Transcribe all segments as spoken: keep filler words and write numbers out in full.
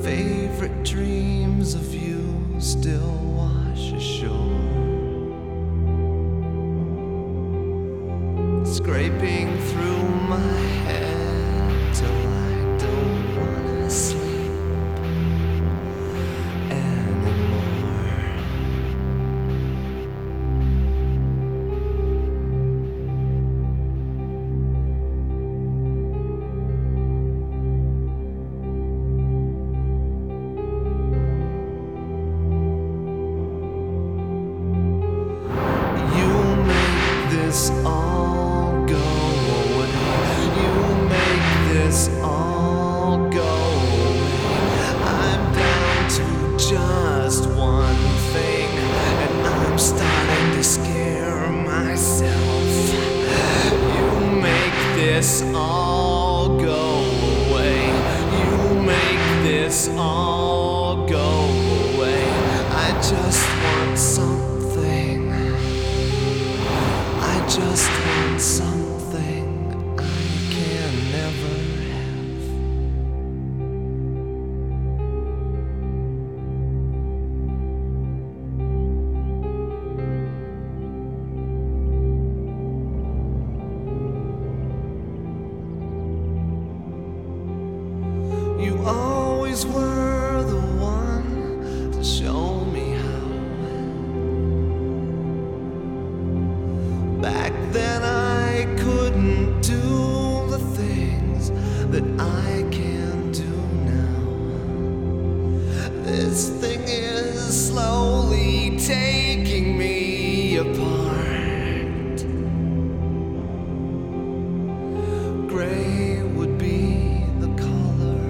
favorite dreams of you still wash ashore, scraping through my head till I don't wanna sleep anymore. You make this all go away. You make this all go away. I'm down to just one thing, and I'm starting to scare myself. You make this all go away. You make this all go away. I just want something. I just want something I can never have. You always were the one to show me how. Back then I couldn't do the things that I can do now. This thing is slowly taking me apart. Gray would be the color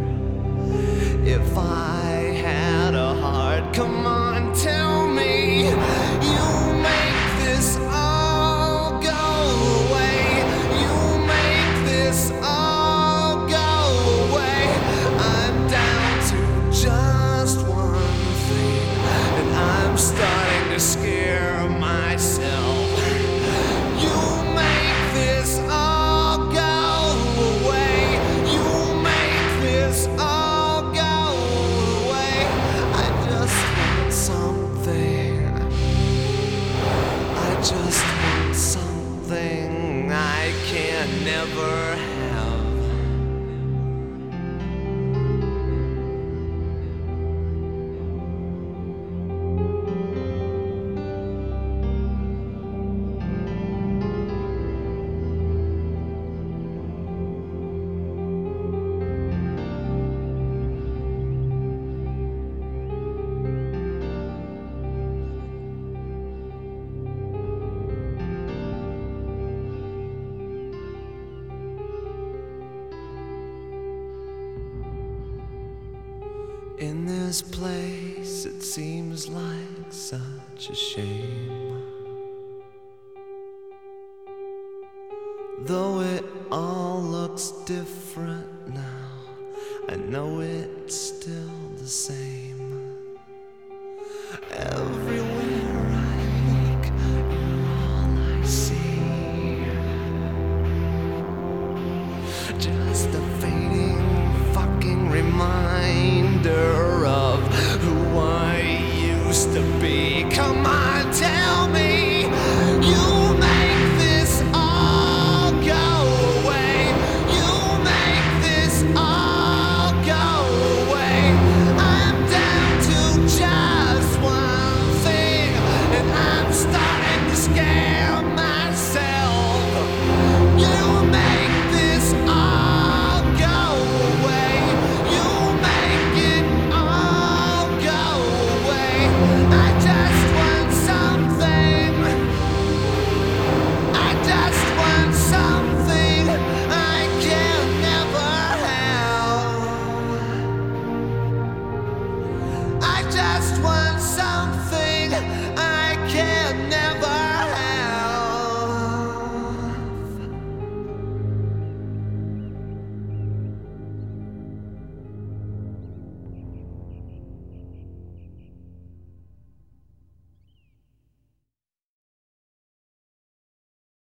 if I had a heart. Come on, tell me. You make this all go away. You make this all go away. I'm down to just one thing, and I'm starting to scare myself. You make this all go away. You make this all go away. I just want something. I just want something I can never have. In this place, it seems like such a shame. Though it all looks different now, I know it's still the same.